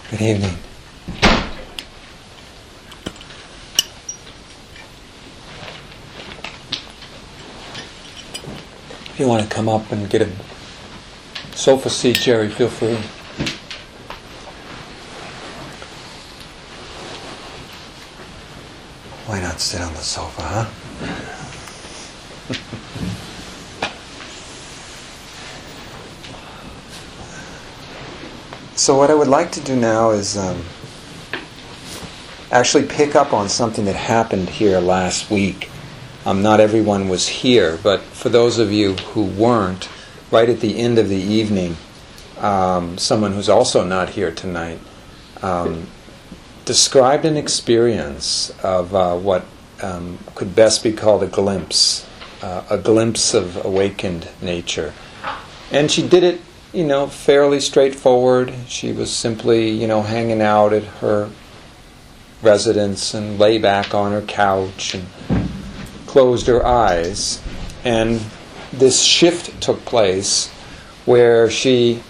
Good evening. If you want to come up and get a sofa seat, Jerry, feel free. Why not sit on the sofa, huh? So what I would like to do now is actually pick up on something that happened here last week. Not everyone was here, but for those of you who weren't, right at the end of the evening, someone who's also not here tonight described an experience of what could best be called a glimpse of awakened nature. And she did it, fairly straightforward. She was simply, hanging out at her residence and lay back on her couch and closed her eyes. And this shift took place where she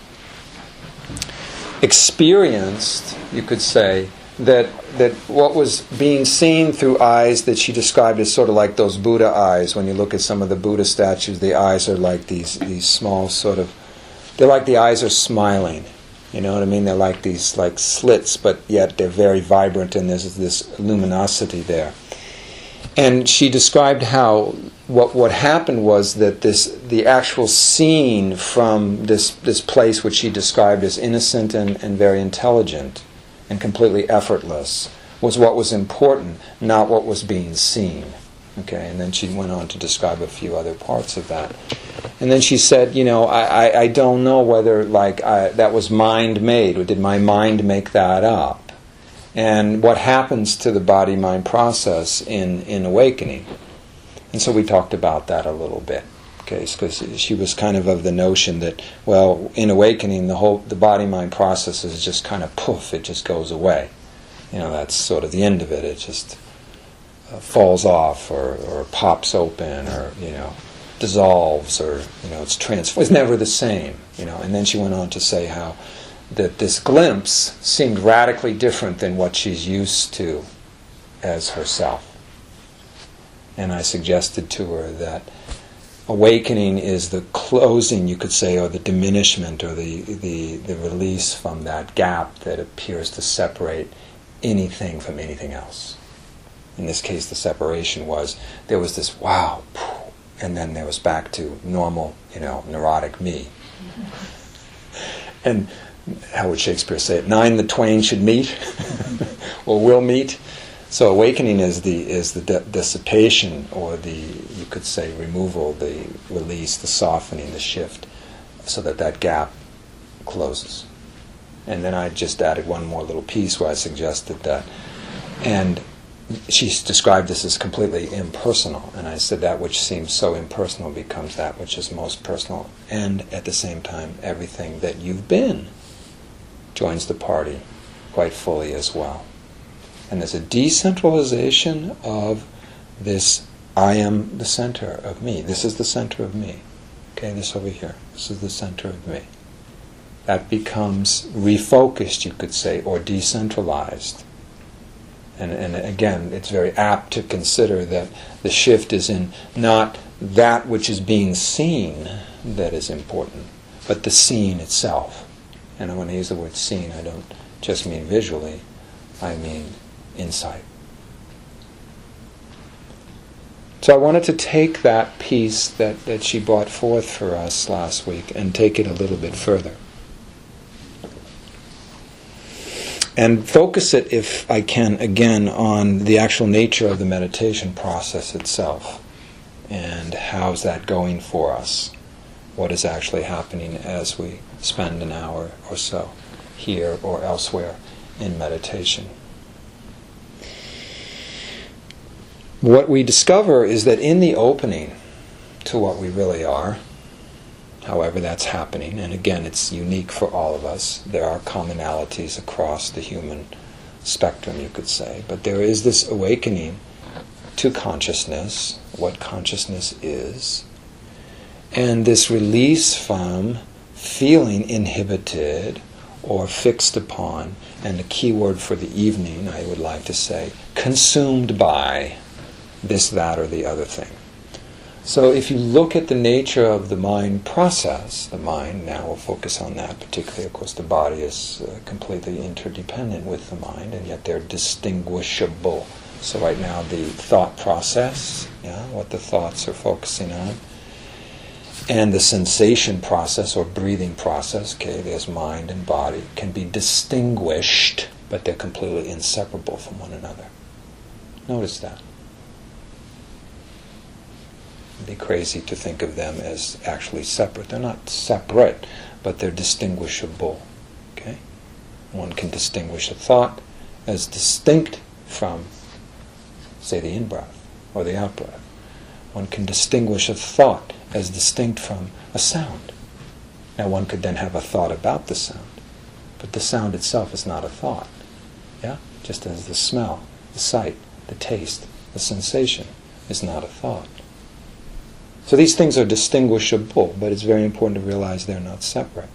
experienced, you could say, that what was being seen through eyes that she described as sort of like those Buddha eyes. When you look at some of the Buddha statues, the eyes are like these small sort of, they're like the eyes are smiling. You know what I mean? They're like these like slits, but yet they're very vibrant and there's this luminosity there. And she described how what happened was that the actual scene from this place, which she described as innocent and very intelligent and completely effortless, was what was important, not what was being seen. Okay, and then she went on to describe a few other parts of that. And then she said, I don't know whether that was mind-made, or did my mind make that up? And what happens to the body-mind process in awakening? And so we talked about that a little bit. Okay, because she was kind of the notion that, well, in awakening, the body-mind process is just kind of poof, it just goes away. That's sort of the end of it. It just falls off or pops open or, dissolves or, it's transformed. It's never the same, And then she went on to say how that this glimpse seemed radically different than what she's used to as herself. And I suggested to her that awakening is the closing, you could say, or the diminishment or the release from that gap that appears to separate anything from anything else. In this case, the separation was, there was this wow, and then there was back to normal, neurotic me. And how would Shakespeare say it? 9 the twain should meet, or will meet. So awakening is the dissipation, or you could say removal, the release, the softening, the shift, so that gap closes. And then I just added one more little piece where I suggested that, and she described this as completely impersonal, and I said that which seems so impersonal becomes that which is most personal, and at the same time everything that you've been joins the party quite fully as well. And there's a decentralization of this, I am the center of me. This is the center of me. Okay, this over here. This is the center of me. That becomes refocused, you could say, or decentralized. And again, it's very apt to consider that the shift is in not that which is being seen that is important, but the scene itself. And when I use the word seen, I don't just mean visually, I mean insight. So I wanted to take that piece that she brought forth for us last week and take it a little bit further. And focus it, if I can, again, on the actual nature of the meditation process itself. And how's that going for us? What is actually happening as we spend an hour or so here or elsewhere in meditation? What we discover is that in the opening to what we really are, however that's happening, and again it's unique for all of us, there are commonalities across the human spectrum, you could say, but there is this awakening to consciousness, what consciousness is, and this release from feeling inhibited or fixed upon, and the key word for the evening, I would like to say, consumed by this, that, or the other thing. So if you look at the nature of the mind process, the mind, now we'll focus on that particularly, of course the body is completely interdependent with the mind, and yet they're distinguishable. So right now the thought process, what the thoughts are focusing on, and the sensation process or breathing process, there's mind and body, can be distinguished, but they're completely inseparable from one another. Notice that. It'd be crazy to think of them as actually separate. They're not separate, but they're distinguishable. Okay? One can distinguish a thought as distinct from, say, the in-breath or the out-breath. One can distinguish a thought as distinct from a sound. Now one could then have a thought about the sound, but the sound itself is not a thought. Yeah? Just as the smell, the sight, the taste, the sensation is not a thought. So these things are distinguishable, but it's very important to realize they're not separate.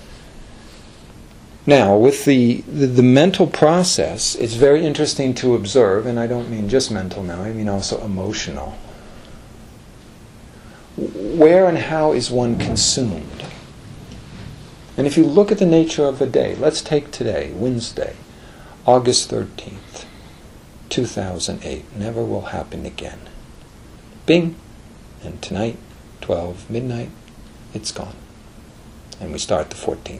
Now, with the mental process, it's very interesting to observe, and I don't mean just mental now, I mean also emotional. Where and how is one consumed? And if you look at the nature of a day, let's take today, Wednesday, August 13th, 2008. Never will happen again. Bing! And tonight, 12 midnight, it's gone. And we start the 14th.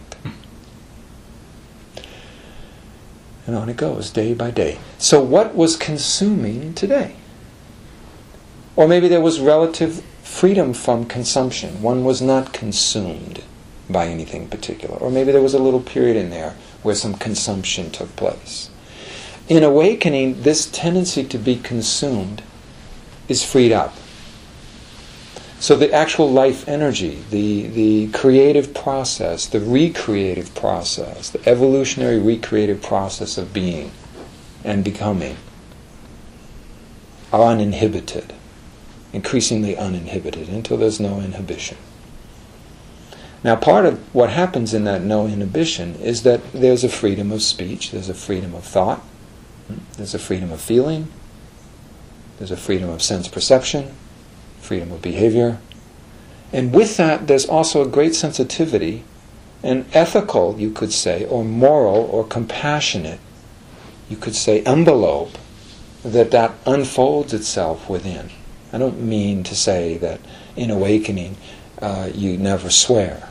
And on it goes, day by day. So what was consuming today? Or maybe there was relative freedom from consumption. One was not consumed by anything particular. Or maybe there was a little period in there where some consumption took place. In awakening, this tendency to be consumed is freed up. So the actual life energy, the creative process, the recreative process, the evolutionary recreative process of being and becoming are uninhibited, increasingly uninhibited, until there's no inhibition. Now part of what happens in that no inhibition is that there's a freedom of speech, there's a freedom of thought, there's a freedom of feeling, there's a freedom of sense perception, freedom of behavior. And with that, there's also a great sensitivity, an ethical, you could say, or moral, or compassionate, you could say, envelope that unfolds itself within. I don't mean to say that in awakening you never swear.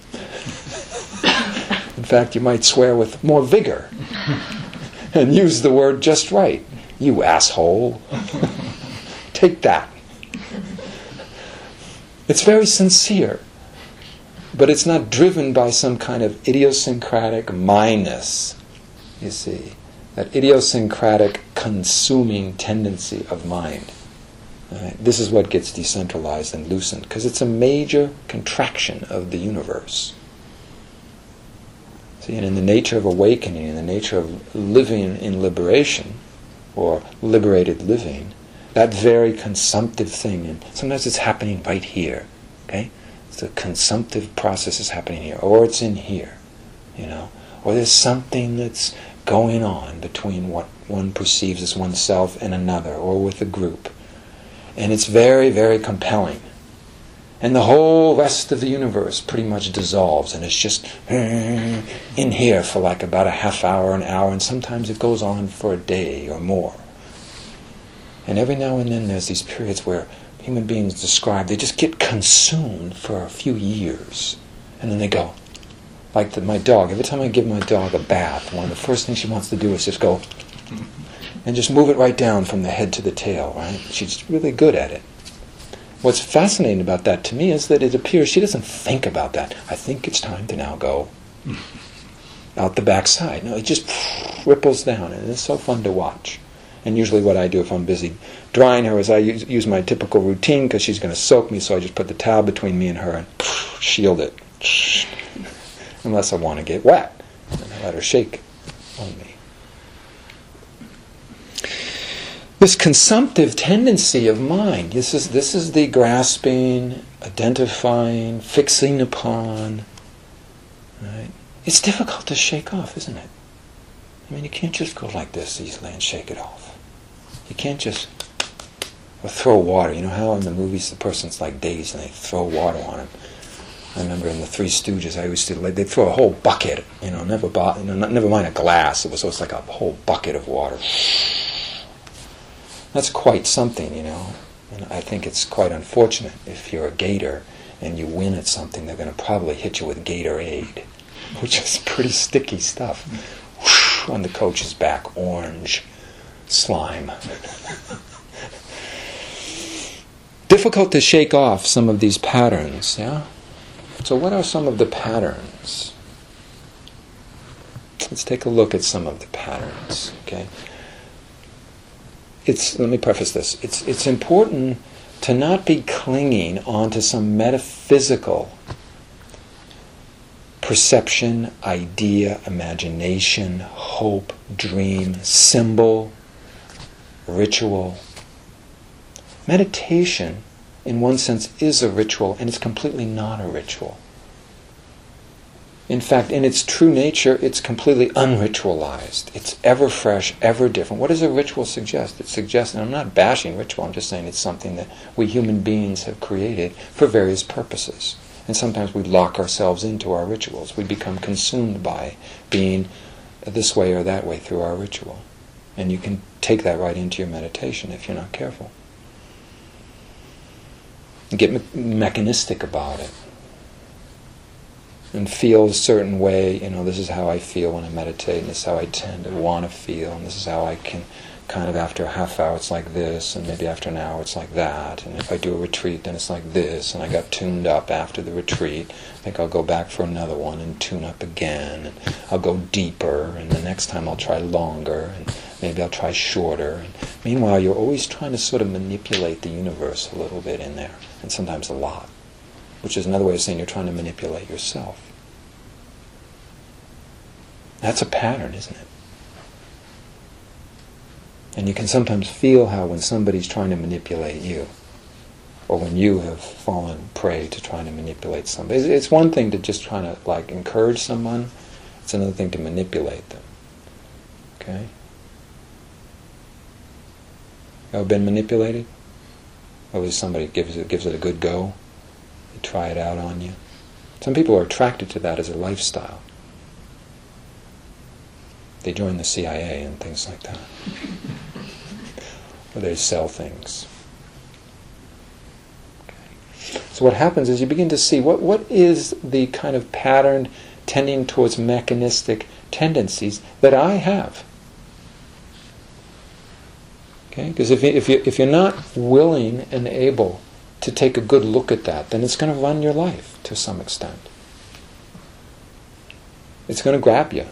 In fact, you might swear with more vigor and use the word just right. You asshole. Take that. It's very sincere, but it's not driven by some kind of idiosyncratic mindness, you see, that idiosyncratic consuming tendency of mind. Right? This is what gets decentralized and loosened, because it's a major contraction of the universe. See, and in the nature of awakening, in the nature of living in liberation, or liberated living, that very consumptive thing, and sometimes it's happening right here, okay? The consumptive process is happening here, or it's in here, or there's something that's going on between what one perceives as oneself and another, or with a group. And it's very, very compelling. And the whole rest of the universe pretty much dissolves, and it's just in here for like about a half hour, an hour, and sometimes it goes on for a day or more. And every now and then there's these periods where human beings describe, they just get consumed for a few years. And then they go. Like my dog, every time I give my dog a bath, one of the first things she wants to do is just go and just move it right down from the head to the tail, right? She's really good at it. What's fascinating about that to me is that it appears she doesn't think about that. I think it's time to now go out the backside. No, it just ripples down, and it's so fun to watch. And usually what I do if I'm busy drying her is I use my typical routine, because she's going to soak me, so I just put the towel between me and her and shield it. Unless I want to get wet. And I let her shake on me. This consumptive tendency of mind, this is the grasping, identifying, fixing upon, right? It's difficult to shake off, isn't it? I mean, you can't just go like this easily and shake it off. You can't just throw water. You know how in the movies the person's like dazed and they throw water on him? I remember in the Three Stooges, I used to they'd throw a whole bucket. Never mind a glass. It was like a whole bucket of water. That's quite something, And I think it's quite unfortunate if you're a gator and you win at something, they're going to probably hit you with Gatorade, which is pretty sticky stuff. On the coach's back, orange slime. Difficult to shake off some of these patterns, yeah? So what are some of the patterns? Let's take a look at some of the patterns, okay? Let me preface this. It's important to not be clinging onto some metaphysical perception, idea, imagination, hope, dream, symbol, ritual. Meditation, in one sense, is a ritual, and it's completely not a ritual. In fact, in its true nature, it's completely unritualized. It's ever fresh, ever different. What does a ritual suggest? It suggests, and I'm not bashing ritual, I'm just saying it's something that we human beings have created for various purposes. And sometimes we lock ourselves into our rituals. We become consumed by being this way or that way through our ritual. And you can take that right into your meditation if you're not careful. Get mechanistic about it. And feel a certain way, this is how I feel when I meditate, and this is how I tend to want to feel, and this is how I can kind of after a half hour it's like this, and maybe after an hour it's like that, and if I do a retreat then it's like this, and I got tuned up after the retreat, I think I'll go back for another one and tune up again, and I'll go deeper, and the next time I'll try longer, and maybe I'll try shorter. And meanwhile, you're always trying to sort of manipulate the universe a little bit in there, and sometimes a lot, which is another way of saying you're trying to manipulate yourself. That's a pattern, isn't it? And you can sometimes feel how when somebody's trying to manipulate you, or when you have fallen prey to trying to manipulate somebody. It's one thing to just try to encourage someone. It's another thing to manipulate them. Okay? Ever been manipulated? Or was somebody gives it a good go? They try it out on you. Some people are attracted to that as a lifestyle. They join the CIA and things like that. Or they sell things. Okay. So what happens is you begin to see what is the kind of pattern tending towards mechanistic tendencies that I have. Okay? Because if you're not willing and able to take a good look at that, then it's going to run your life to some extent. It's going to grab you.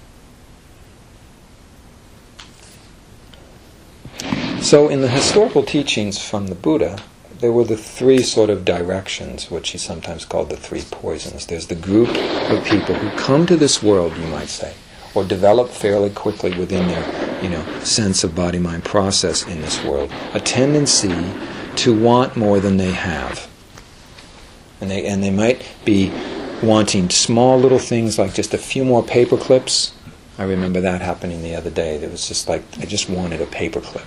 So in the historical teachings from the Buddha, there were the three sort of directions, which he sometimes called the three poisons. There's the group of people who come to this world, you might say, or develop fairly quickly within their, sense of body-mind process in this world, a tendency to want more than they have. And they might be wanting small little things like just a few more paper clips. I remember that happening the other day. It was just like, I just wanted a paper clip.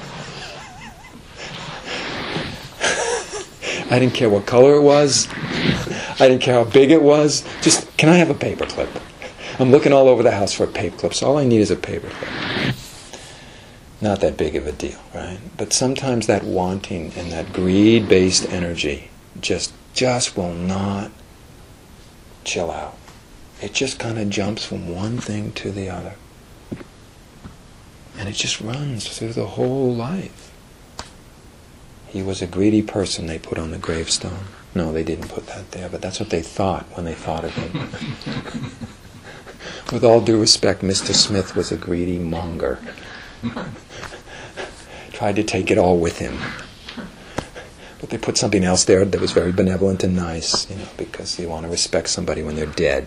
I didn't care what color it was. I didn't care how big it was. Just, can I have a paper clip? I'm looking all over the house for a paper clip, so all I need is a paper clip. Not that big of a deal, right? But sometimes that wanting and that greed-based energy just will not chill out. It just kind of jumps from one thing to the other. And it just runs through the whole life. He was a greedy person, they put on the gravestone. No, they didn't put that there, but that's what they thought when they thought of him. With all due respect, Mr. Smith was a greedy monger. Tried to take it all with him. But they put something else there that was very benevolent and nice, because you want to respect somebody when they're dead.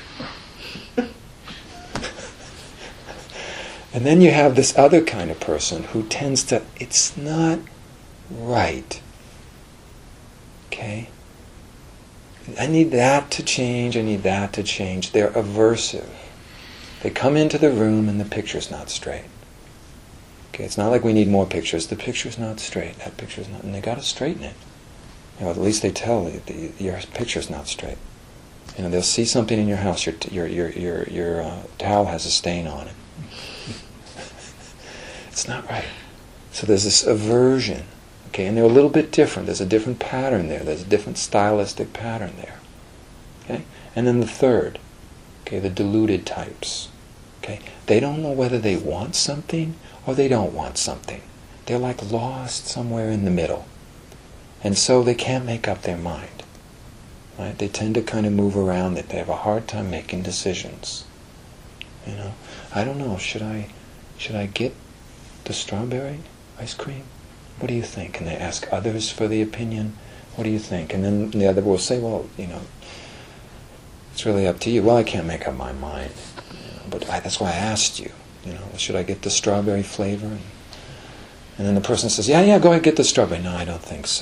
And then you have this other kind of person who tends to, it's not right. Okay? I need that to change, I need that to change. They're aversive. They come into the room and the picture's not straight. Okay, it's not like we need more pictures. The picture's not straight. That picture's not, and they got to straighten it. You know, at least they tell you your picture's not straight. You know, they'll see something in your house. Your towel has a stain on it. It's not right. So there's this aversion. Okay, and they're a little bit different. There's a different pattern there. There's a different stylistic pattern there. Okay, and then the third. Okay, the deluded types. Okay, they don't know whether they want something or they don't want something. They're like lost somewhere in the middle. And so they can't make up their mind. Right? They tend to kind of move around it. They have a hard time making decisions. You know, I don't know, should I get the strawberry ice cream? What do you think? And they ask others for the opinion. What do you think? And then the other will say, well, you know, it's really up to you. Well, I can't make up my mind. You know, but that's why I asked you. You know, should I get the strawberry flavor? And then the person says, yeah, go ahead, get the strawberry. No, I don't think so.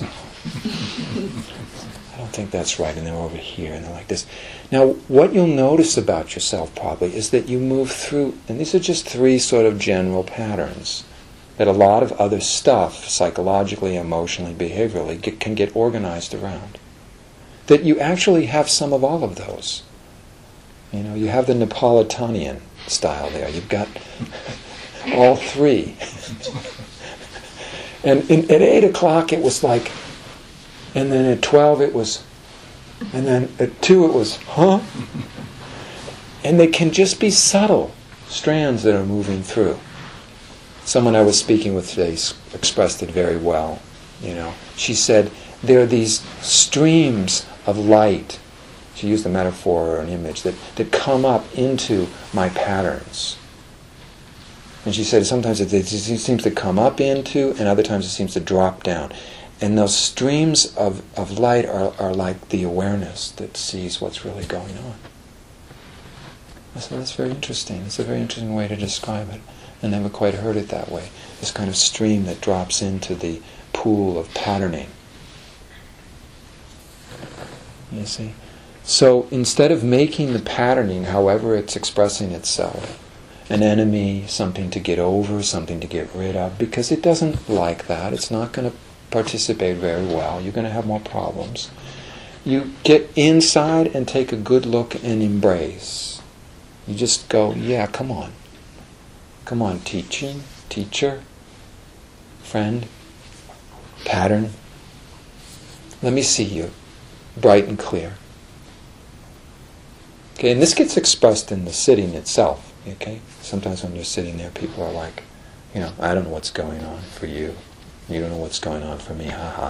I don't think that's right. And they're over here, and they're like this. Now, what you'll notice about yourself probably is that you move through, and these are just three sort of general patterns, that a lot of other stuff, psychologically, emotionally, behaviorally, can get organized around. That you actually have some of all of those. You know, you have the Napolitanian style there. You've got all three. And at 8 o'clock it was like, and then at 12 it was, and then at 2 it was, huh? And they can just be subtle strands that are moving through. Someone I was speaking with today expressed it very well. You know, she said, there are these streams of light, she used a metaphor or an image, that come up into my patterns. And she said sometimes it seems to come up into, and other times it seems to drop down. And those streams of light are like the awareness that sees what's really going on. I said, that's very interesting. It's a very interesting way to describe it. I never quite heard it that way. This kind of stream that drops into the pool of patterning. You see? So instead of making the patterning, however it's expressing itself, an enemy, something to get over, something to get rid of, because it doesn't like that, it's not going to participate very well, you're going to have more problems. You get inside and take a good look and embrace. You just go, yeah, come on. Come on, teacher, friend, pattern. Let me see you, bright and clear. Okay, and this gets expressed in the sitting itself. Okay, sometimes when you're sitting there, people are like, you know, I don't know what's going on for you. You don't know what's going on for me. Ha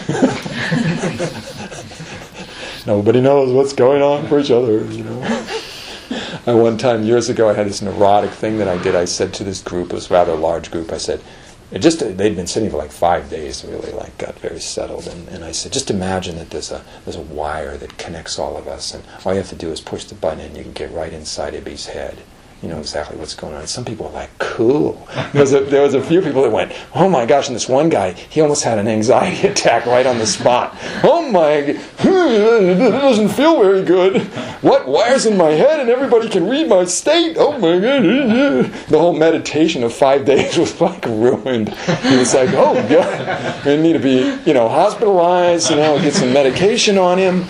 ha. Nobody knows what's going on for each other. You know. One time years ago, I had this neurotic thing that I did. I said to this group, it was a rather large group, I said, they'd been sitting for like 5 days, really, like got very settled, and I said, just imagine that there's a wire that connects all of us, and all you have to do is push the button and you can get right inside Ibby's head. You know exactly what's going on. And some people were like, cool. There was a few people that went, oh my gosh, and this one guy, he almost had an anxiety attack right on the spot. Oh my, it doesn't feel very good. What wires in my head and everybody can read my state? Oh my God. The whole meditation of 5 days was like ruined. He was like, oh God, I need to be, hospitalized, get some medication on him.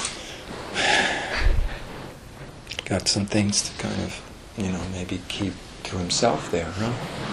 Got some things to kind of, maybe keep to himself there, huh?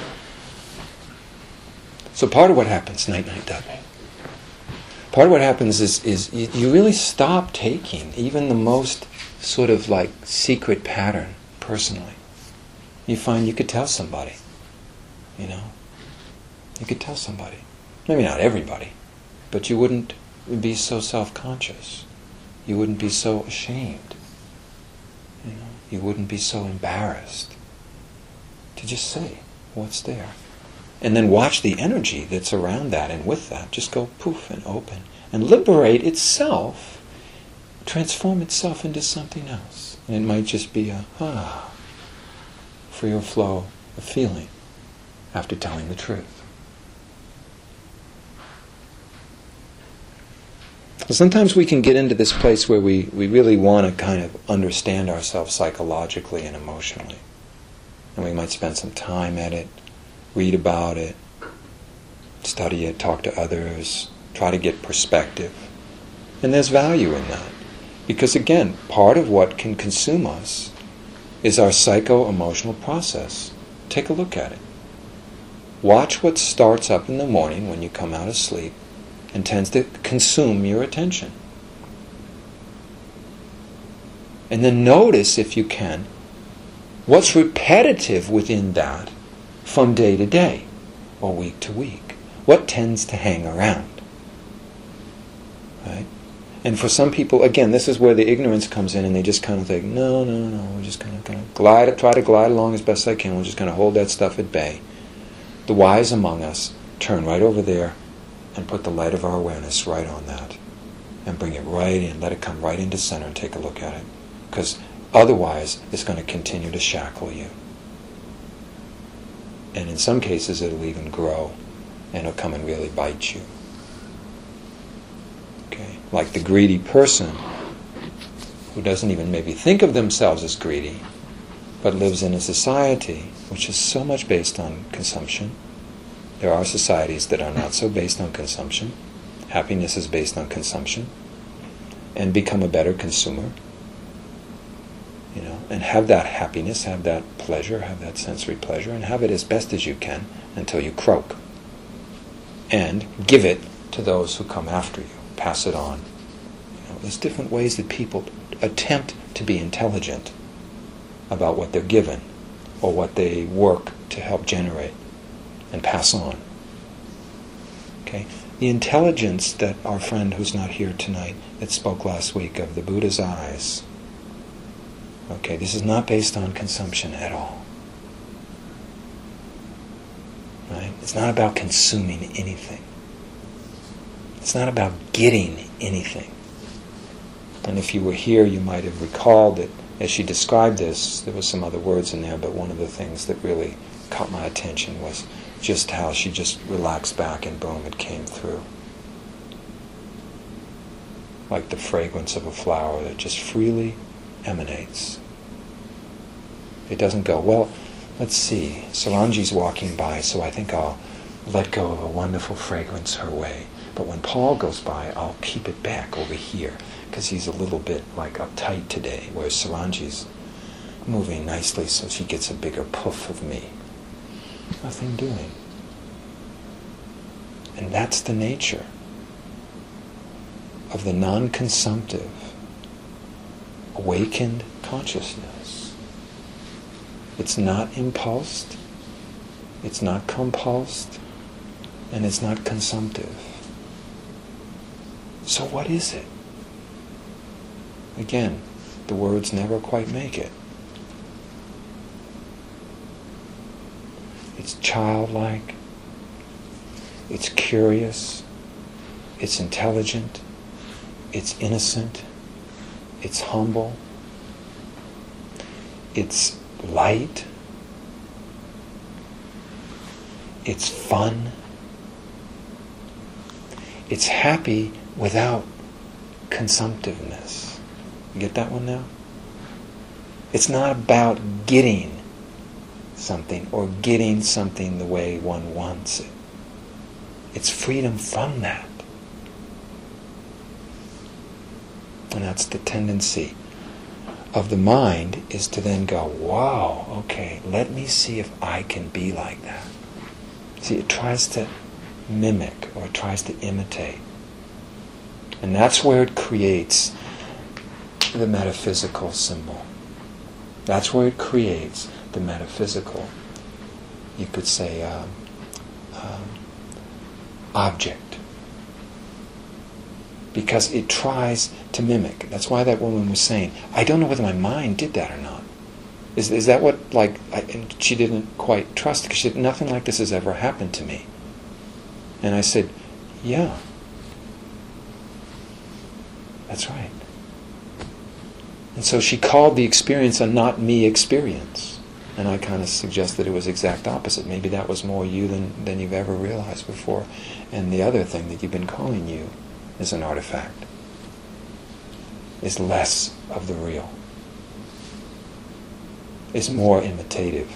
So part of what happens, night, Doug. Part of what happens is you really stop taking even the most sort of like secret pattern personally. You find you could tell somebody, You could tell somebody. Maybe not everybody, but you wouldn't be so self-conscious. You wouldn't be so ashamed. You wouldn't be so embarrassed to just say what's there. And then watch the energy that's around that and with that. Just go poof and open. And liberate itself. Transform itself into something else. And it might just be a freer flow of feeling after telling the truth. So sometimes we can get into this place where we really want to kind of understand ourselves psychologically and emotionally. And we might spend some time at it, read about it, study it, talk to others, try to get perspective. And there's value in that. Because again, part of what can consume us is our psycho-emotional process. Take a look at it. Watch what starts up in the morning when you come out of sleep and tends to consume your attention. And then notice, if you can, what's repetitive within that from day to day or week to week. What tends to hang around? Right? And for some people, again, this is where the ignorance comes in, and they just kind of think, no, we're just going to try to glide along as best I can. We're just going to hold that stuff at bay. The wise among us turn right over there and put the light of our awareness right on that and bring it right in, let it come right into center and take a look at it. Because otherwise, it's going to continue to shackle you. And in some cases, it'll even grow, and it'll come and really bite you. Okay? Like the greedy person who doesn't even maybe think of themselves as greedy, but lives in a society which is so much based on consumption. There are societies that are not so based on consumption. Happiness is based on consumption. And become a better consumer. And have that happiness, have that pleasure, have that sensory pleasure, and have it as best as you can until you croak. And give it to those who come after you. Pass it on. There's different ways that people attempt to be intelligent about what they're given or what they work to help generate and pass on. Okay? The intelligence that our friend who's not here tonight that spoke last week of the Buddha's eyes, okay, this is not based on consumption at all. Right? It's not about consuming anything. It's not about getting anything. And if you were here, you might have recalled that as she described this, there were some other words in there, but one of the things that really caught my attention was just how she just relaxed back and boom, it came through. Like the fragrance of a flower that just freely emanates. It doesn't go, well, let's see, Saranji's walking by, so I think I'll let go of a wonderful fragrance her way. But when Paul goes by, I'll keep it back over here, because he's a little bit like uptight today, whereas Saranji's moving nicely so she gets a bigger puff of me. Nothing doing. And that's the nature of the non-consumptive, awakened consciousness. It's not impulsed, it's not compulsed, and it's not consumptive. So what is it? Again, the words never quite make it. It's childlike, it's curious, it's intelligent, it's innocent, it's humble, it's light, it's fun, it's happy without consumptiveness. You get that one now? It's not about getting something or getting something the way one wants it. It's freedom from that. And that's the tendency of the mind, is to then go, wow, okay, let me see if I can be like that. See, it tries to mimic or it tries to imitate. And that's where it creates the metaphysical symbol. That's where it creates the metaphysical, you could say, object. Because it tries to mimic. That's why that woman was saying, I don't know whether my mind did that or not. Is that what, and she didn't quite trust, because she said, nothing like this has ever happened to me. And I said, yeah. That's right. And so she called the experience a not me experience. And I kind of suggested it was exact opposite. Maybe that was more you than you've ever realized before. And the other thing that you've been calling you is an artifact. is less of the real. It's more imitative.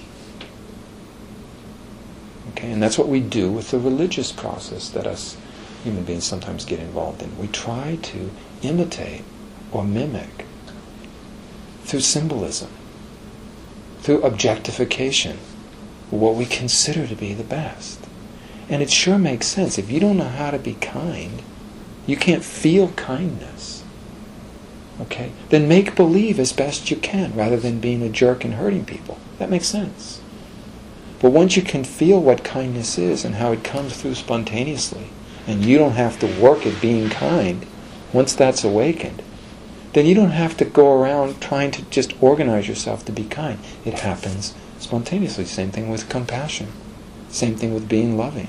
Okay, and that's what we do with the religious process that us human beings sometimes get involved in. We try to imitate or mimic through symbolism, through objectification, what we consider to be the best. And it sure makes sense. If you don't know how to be kind, you can't feel kindness. Okay? Then make believe as best you can rather than being a jerk and hurting people. That makes sense. But once you can feel what kindness is and how it comes through spontaneously, and you don't have to work at being kind, once that's awakened, then you don't have to go around trying to just organize yourself to be kind. It happens spontaneously. Same thing with compassion. Same thing with being loving.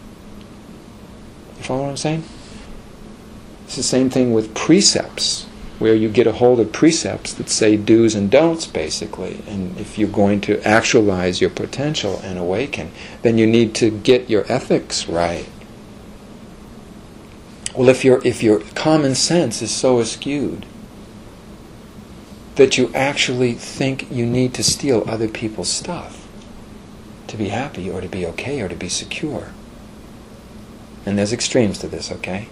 You follow what I'm saying? It's the same thing with precepts, where you get a hold of precepts that say do's and don'ts, basically. And if you're going to actualize your potential and awaken, then you need to get your ethics right. Well, if your common sense is so askewed that you actually think you need to steal other people's stuff to be happy or to be okay or to be secure. And there's extremes to this, okay?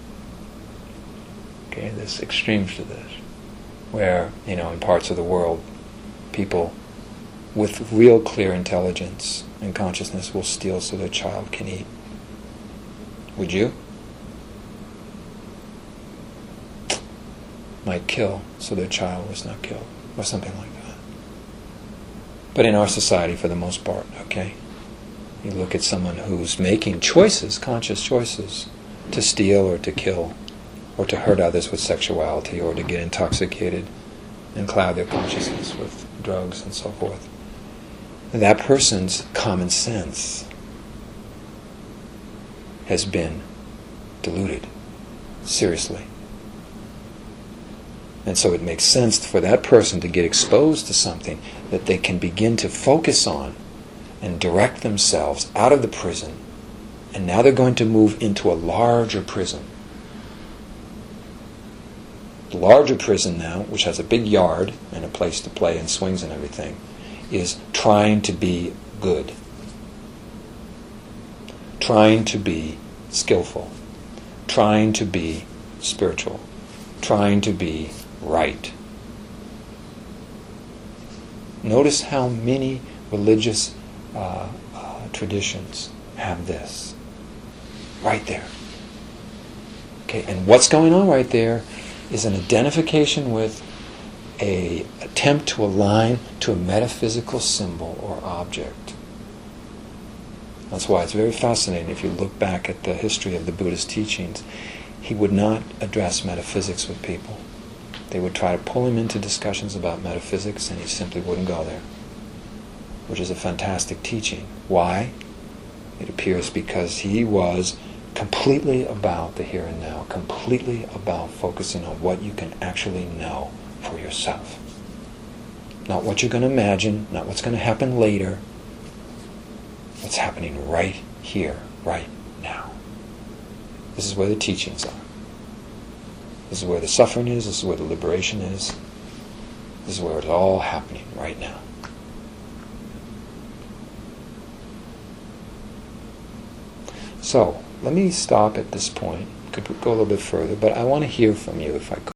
Okay, there's extremes to this. Where, in parts of the world, people with real clear intelligence and consciousness will steal so their child can eat. Would you? Might kill so their child was not killed, or something like that. But in our society, for the most part, okay, you look at someone who's making choices, conscious choices, to steal or to kill, or to hurt others with sexuality, or to get intoxicated and cloud their consciousness with drugs and so forth. And that person's common sense has been diluted, seriously. And so it makes sense for that person to get exposed to something that they can begin to focus on and direct themselves out of the prison. And now they're going to move into a larger prison. The larger prison now, which has a big yard and a place to play and swings and everything, is trying to be good. Trying to be skillful. Trying to be spiritual. Trying to be right. Notice how many religious traditions have this. Right there. Okay, and what's going on right there is an identification with an attempt to align to a metaphysical symbol or object. That's why it's very fascinating if you look back at the history of the Buddha's teachings. He would not address metaphysics with people. They would try to pull him into discussions about metaphysics, and he simply wouldn't go there, which is a fantastic teaching. Why? It appears because he was completely about the here and now, completely about focusing on what you can actually know for yourself. Not what you're going to imagine, not what's going to happen later. What's happening right here, right now. This is where the teachings are. This is where the suffering is, this is where the liberation is. This is where it's all happening right now. So, let me stop at this point. Could go a little bit further, but I want to hear from you if I could.